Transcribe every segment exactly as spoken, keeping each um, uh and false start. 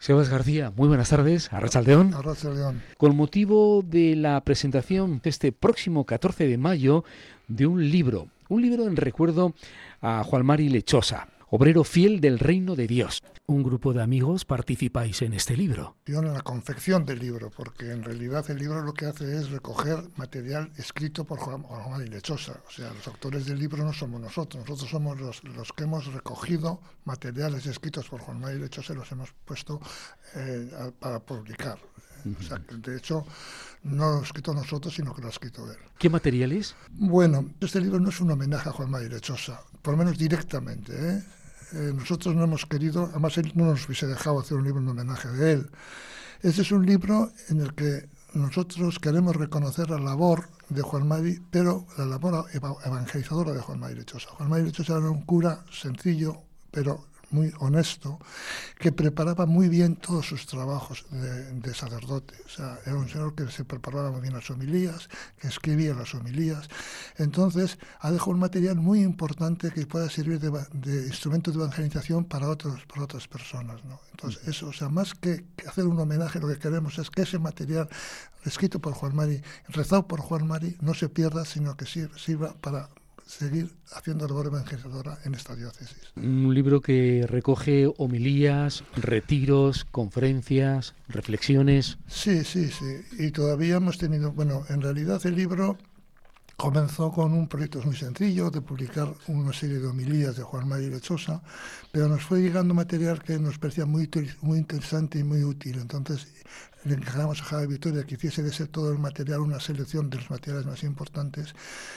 Sebas García, muy buenas tardes, Arratsaldeón. Arratsaldeón. Con motivo de la presentación este próximo catorce de mayo de un libro, un libro en recuerdo a Juan Mari Lechosa, obrero fiel del reino de Dios. Un grupo de amigos participáis en este libro. Yo en la confección del libro, porque en realidad el libro lo que hace es recoger material escrito por Juan, Juan Mari Lechosa. O sea, los autores del libro no somos nosotros, nosotros somos los, los que hemos recogido materiales escritos por Juan Mari Lechosa y los hemos puesto eh, a, para publicar. Uh-huh. O sea, de hecho, no lo he escrito nosotros, sino que lo ha escrito él. ¿Qué materiales? Bueno, este libro no es un homenaje a Juan Mari Lechosa, por lo menos directamente, ¿eh? Eh, nosotros no hemos querido, además él no nos hubiese dejado hacer un libro en homenaje de él. Este es un libro en el que nosotros queremos reconocer la labor de Juan Mari, pero la labor evangelizadora de Juan Mari Lechosa. Juan Mari Lechosa era un cura sencillo, pero muy honesto, que preparaba muy bien todos sus trabajos de, de sacerdote. O sea, era un señor que se preparaba muy bien las homilías, que escribía las homilías. Entonces, ha dejado un material muy importante que pueda servir de, de instrumento de evangelización para, otros, para otras personas, ¿no? Entonces, eso, o sea, más que, que hacer un homenaje, lo que queremos es que ese material escrito por Juan Mari, rezado por Juan Mari, no se pierda, sino que sirva, sirva para seguir haciendo labor evangelizadora en esta diócesis. Un libro que recoge homilías, retiros, conferencias, reflexiones. Sí, sí, sí. Y todavía hemos tenido, bueno, en realidad el libro comenzó con un proyecto muy sencillo de publicar una serie de homilías de Juan Mari Lechosa, pero nos fue llegando material que nos parecía muy, muy interesante y muy útil. Entonces le encargamos a Javier Vitoria que hiciese de ese todo el material una selección de los materiales más importantes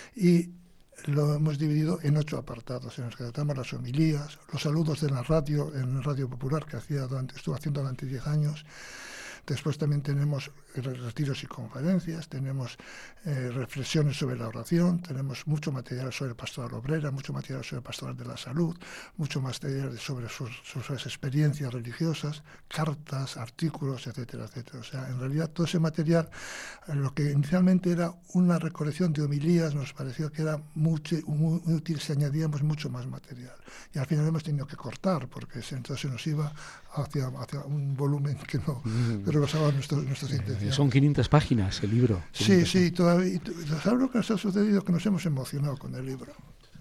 y lo hemos dividido en ocho apartados en los que tratamos las homilías, los saludos de la radio, en Radio Popular, que hacía durante, estuvo haciendo durante diez años. Después también tenemos retiros y conferencias, tenemos eh, reflexiones sobre la oración, tenemos mucho material sobre pastoral obrera, mucho material sobre pastoral de la salud, mucho material sobre sus, sus experiencias religiosas, cartas, artículos, etcétera, etcétera. O sea, en realidad todo ese material, lo que inicialmente era una recolección de homilías, nos pareció que era mucho, muy, muy útil si añadíamos mucho más material. Y al final hemos tenido que cortar, porque entonces se nos iba hacia, hacia un volumen que no mm. rebasaba nuestros, nuestras intenciones. Son quinientas páginas el libro. Sí, sí, todavía. ¿Sabes lo que nos ha sucedido? Que nos hemos emocionado con el libro.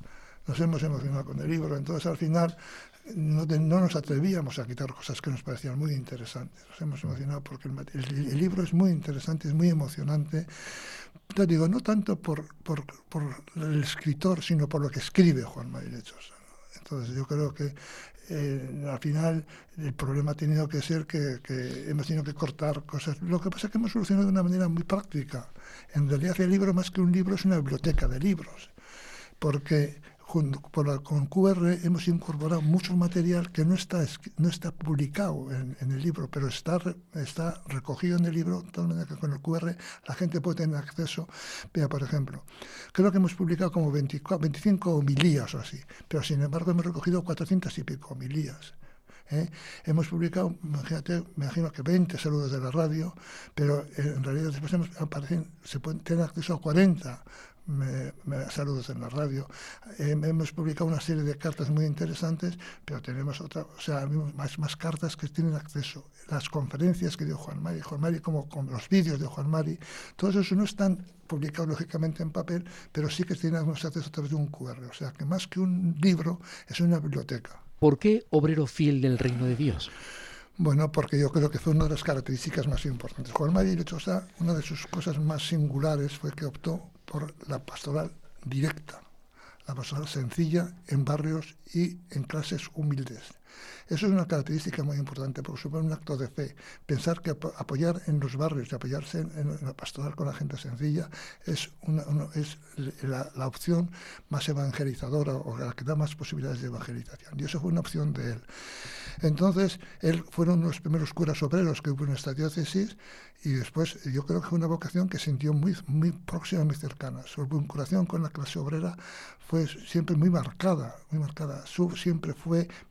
Nos hemos emocionado con el libro. Entonces, al final, no, de, no nos atrevíamos a quitar cosas que nos parecían muy interesantes. Nos hemos emocionado porque el, el, el libro es muy interesante, es muy emocionante. Te digo, no tanto por, por, por el escritor, sino por lo que escribe Juan Mari Lechosa. Entonces, yo creo que Eh, al final el problema ha tenido que ser que, que hemos tenido que cortar cosas. Lo que pasa es que hemos solucionado de una manera muy práctica. En realidad el libro, más que un libro, es una biblioteca de libros, porque junto por la, con Q R hemos incorporado mucho material que no está no está publicado en, en el libro, pero está está recogido en el libro, de tal manera que con el Q R la gente puede tener acceso. Vea, por ejemplo, creo que hemos publicado como veinticuatro, veinticinco homilías o así, pero sin embargo hemos recogido cuatrocientas y pico homilías. ¿Eh? Hemos publicado, imagínate, me imagino que veinte saludos de la radio, pero en realidad después hemos, aparecen, se pueden tener acceso a cuarenta Me, me, saludos en la radio. Eh, hemos publicado una serie de cartas muy interesantes, pero tenemos otra, o sea, más, más cartas que tienen acceso. Las conferencias que dio Juan Mari, Juan Mari como, como los vídeos de Juan Mari, todos esos no están publicados lógicamente en papel, pero sí que tienen acceso a través de un Q R. O sea, que más que un libro, es una biblioteca. ¿Por qué obrero fiel del reino de Dios? Bueno, porque yo creo que fue una de las características más importantes. Juan Mari Lechosa, una de sus cosas más singulares fue que optó por la pastoral directa, la pastoral sencilla en barrios y en clases humildes. Eso es una característica muy importante porque supone un acto de fe. Pensar que ap- apoyar en los barrios y apoyarse en, en la pastoral con la gente sencilla es, una, una, es la, la opción más evangelizadora o la que da más posibilidades de evangelización. Y eso fue una opción de él. Entonces, él fueron los primeros curas obreros que hubo en esta diócesis y después yo creo que fue una vocación que sintió muy, muy próxima, muy cercana. Su vinculación con la clase obrera fue siempre muy marcada, muy marcada. Su siempre fue miembro de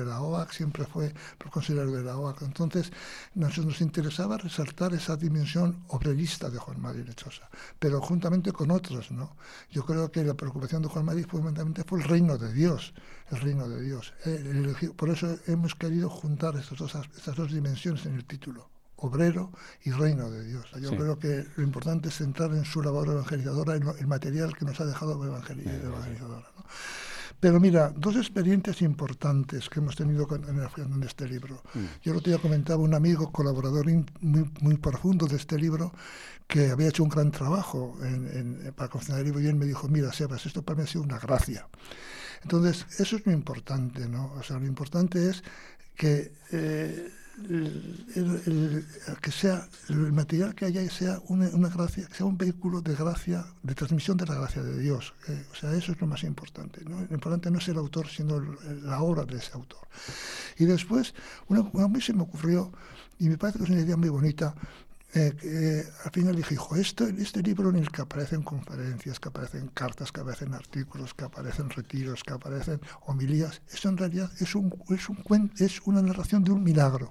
la O A C, siempre fue consejero de la O A C. Entonces nos, nos interesaba resaltar esa dimensión obrerista de Juan Mari Lechosa, pero juntamente con otros, ¿no? Yo creo que la preocupación de Juan Mari fundamentalmente fue el reino de Dios, el reino de Dios. El, el, por eso hemos querido juntar estas dos, estas dos dimensiones en el título: obrero y reino de Dios. Yo sí. creo que lo importante es centrar en su labor evangelizadora, en lo, el material que nos ha dejado evangelizadora, ¿no? Pero mira, dos experiencias importantes que hemos tenido con, en, el, en este libro. Mm. Yo el otro día comentaba un amigo, colaborador in, muy, muy profundo de este libro, que había hecho un gran trabajo en, en, para confeccionar el libro, y él me dijo: mira, Sebas, esto para mí ha sido una gracia. Entonces, eso es lo importante, ¿no? O sea, lo importante es que eh, el, el, el, que sea el material que haya sea una, una gracia, que sea un vehículo de gracia, de transmisión de la gracia de Dios. Eh, o sea, eso es lo más importante, ¿no? Lo importante no es el autor, sino el, la obra de ese autor. Y después, una, a mí se me ocurrió, y me parece que es una idea muy bonita. Eh, eh, al final dije, hijo, esto, este libro en el que aparecen conferencias, que aparecen cartas, que aparecen artículos, que aparecen retiros, que aparecen homilías, eso en realidad es, un, es, un, es una narración de un milagro.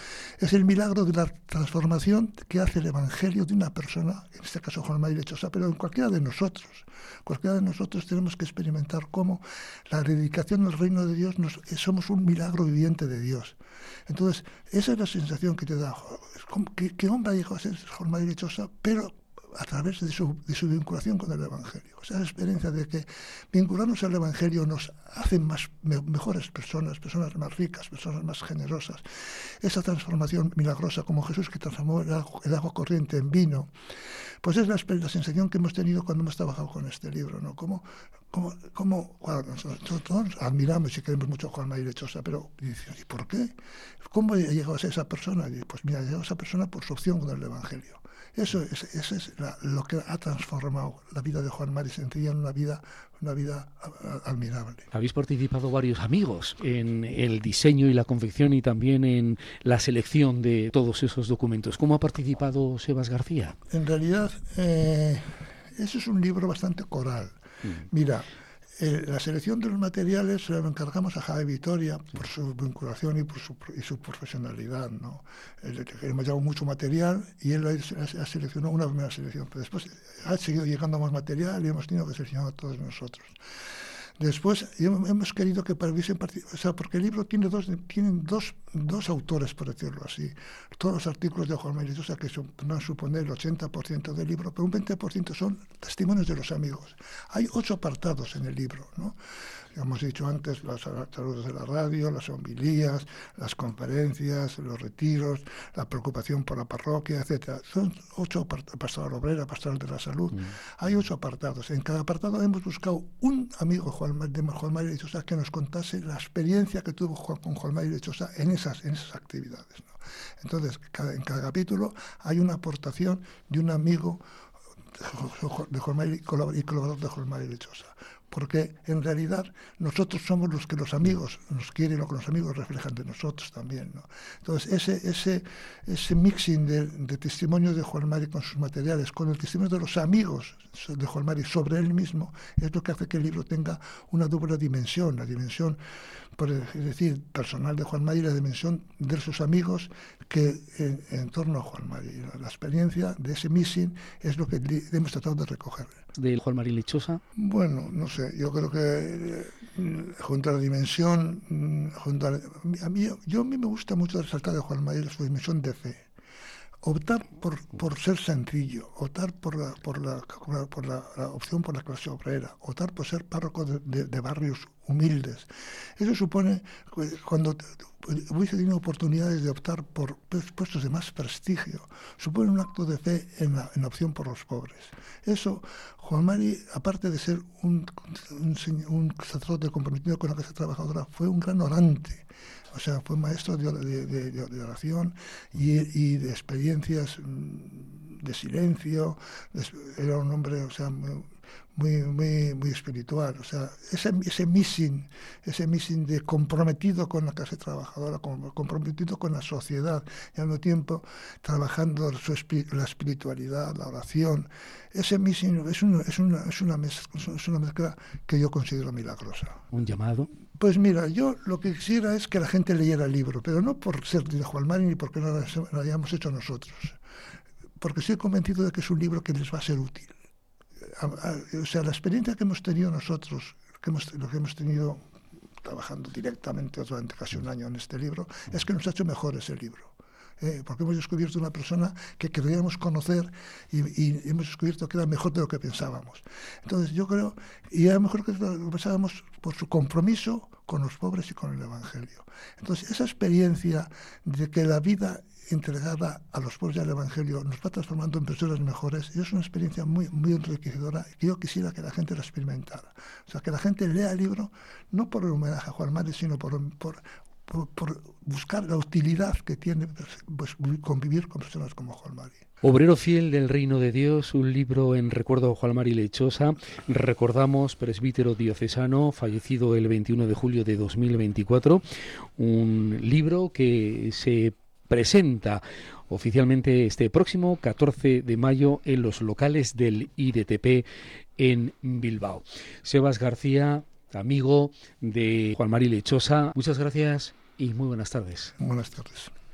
Es el milagro de la transformación que hace el Evangelio de una persona, en este caso Juan Mari Lechosa, pero en cualquiera de nosotros. Cualquiera de nosotros tenemos que experimentar cómo la dedicación al reino de Dios, nos, somos un milagro viviente de Dios. Entonces, esa es la sensación que te da. ¿Qué, qué hombre ha llegado a ser Juan Mari Lechosa? Pero a través de su, de su vinculación con el Evangelio. O sea, esa experiencia de que vincularnos al Evangelio nos hace más, me, mejores personas, personas más ricas, personas más generosas. Esa transformación milagrosa, como Jesús que transformó el agua, el agua corriente en vino, pues es la, la sensación que hemos tenido cuando hemos trabajado con este libro, ¿no? Como, como, como bueno, nosotros todos admiramos y queremos mucho a Juan Mari Lechosa, pero ¿y por qué? ¿Cómo ha llegado a ser esa persona? Y pues mira, ha llegado a esa persona por su opción con el Evangelio. Eso es, eso es la, lo que ha transformado la vida de Juan Mari Sencilla en una vida, una vida admirable. Habéis participado varios amigos en el diseño y la confección y también en la selección de todos esos documentos. ¿Cómo ha participado Sebas García? En realidad, eh, eso es un libro bastante coral. Mm. Mira, Eh, la selección de los materiales se la encargamos a Javi Vitoria por su vinculación y por su, y su profesionalidad, ¿no? Eh, hemos llevado mucho material y él ha, ha seleccionado una primera selección, pero después ha seguido llegando más material y hemos tenido que seleccionar a todos nosotros. Después hemos querido que hubiesen participado, o sea, porque el libro tiene dos, tienen dos, dos autores, por decirlo así. Todos los artículos de Juan Mari Lechosa, que van a suponer el ochenta por ciento del libro, pero un veinte por ciento son testimonios de los amigos. Hay ocho apartados en el libro, ¿no? Hemos dicho antes, los saludos de la radio, las homilías, las conferencias, los retiros, la preocupación por la parroquia, etcétera. Son ocho apartados, pastoral obrera, pastoral de la salud. Mm. Hay ocho apartados. En cada apartado hemos buscado un amigo Juan, de Juan Mari Lechosa que nos contase la experiencia que tuvo Juan, con Juan Mari Lechosa en esas, en esas actividades, ¿no? Entonces, cada, en cada capítulo hay una aportación de un amigo de Juan Mari y colaborador de Juan Mari Lechosa. Porque en realidad nosotros somos los que los amigos nos quieren, lo que los amigos reflejan de nosotros también, ¿no? Entonces ese, ese, ese mixing de, de testimonios de Juan Mari con sus materiales, con el testimonio de los amigos de Juan Mari sobre él mismo, es lo que hace que el libro tenga una doble dimensión, la dimensión, por es decir, personal de Juan Mari y la dimensión de sus amigos que en, en torno a Juan Mari. La, la experiencia de ese mixing es lo que hemos tratado de recoger. ¿De Juan Mari Lechosa? Bueno, no sé, yo creo que eh, junto a la dimensión, junto a, a mí, yo a mí me gusta mucho resaltar de Juan Mari su dimensión de fe. Optar por, por ser sencillo, optar por la, por, la, por la, la opción por la clase obrera, optar por ser párroco de, de, de barrios humildes. Eso supone, cuando hubiese tenido oportunidades de optar por puestos de más prestigio, supone un acto de fe en la, en la opción por los pobres. Eso, Juan Mari, aparte de ser un, un, un sacerdote comprometido con la clase trabajadora, fue un gran orante. O sea, fue maestro de, de, de, de oración y, y de experiencias de silencio. Era un hombre, o sea, muy, muy, muy espiritual. O sea, ese, ese missing, ese missing de comprometido con la clase trabajadora, comprometido con la sociedad, y al mismo tiempo trabajando su espir- la espiritualidad, la oración. Ese missing es, un, es, una, es, una mezcla, es una mezcla que yo considero milagrosa. ¿Un llamado? Pues mira, yo lo que quisiera es que la gente leyera el libro, pero no por ser de Juan Mari ni porque no lo hayamos hecho nosotros, porque estoy convencido de que es un libro que les va a ser útil. A, a, o sea, la experiencia que hemos tenido nosotros, que hemos, lo que hemos tenido trabajando directamente durante casi un año en este libro, es que nos ha hecho mejor ese libro. Eh, porque hemos descubierto una persona que queríamos conocer y, y hemos descubierto que era mejor de lo que pensábamos. Entonces yo creo, y era mejor que lo que pensábamos por su compromiso con los pobres y con el Evangelio. Entonces esa experiencia de que la vida entregada a los pobres y al Evangelio nos va transformando en personas mejores, y es una experiencia muy, muy enriquecedora que yo quisiera que la gente la experimentara. O sea, que la gente lea el libro no por el homenaje a Juan Mari, sino por... por Por, por buscar la utilidad que tiene pues, convivir con personas como Juan Mari. Obrero fiel del Reino de Dios, un libro en recuerdo a Juan Mari Lechosa. Recordamos, presbítero diocesano, fallecido el veintiuno de julio de dos mil veinticuatro. Un libro que se presenta oficialmente este próximo catorce de mayo en los locales del I D T P en Bilbao. Sebas García, amigo de Juan Mari Lechosa, muchas gracias y muy buenas tardes. Buenas tardes.